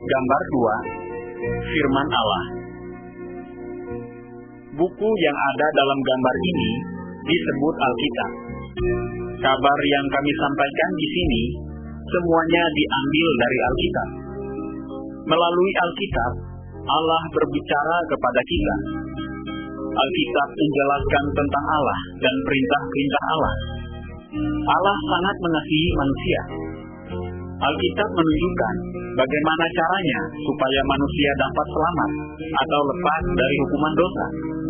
Gambar 2. Firman Allah. Buku yang ada dalam gambar ini disebut Alkitab. Kabar yang kami sampaikan di sini semuanya diambil dari Alkitab. Melalui Alkitab, Allah berbicara kepada kita. Alkitab menjelaskan tentang Allah dan perintah-perintah Allah. Allah sangat mengasihi manusia. Alkitab menunjukkan bagaimana caranya supaya manusia dapat selamat atau lepas dari hukuman dosa.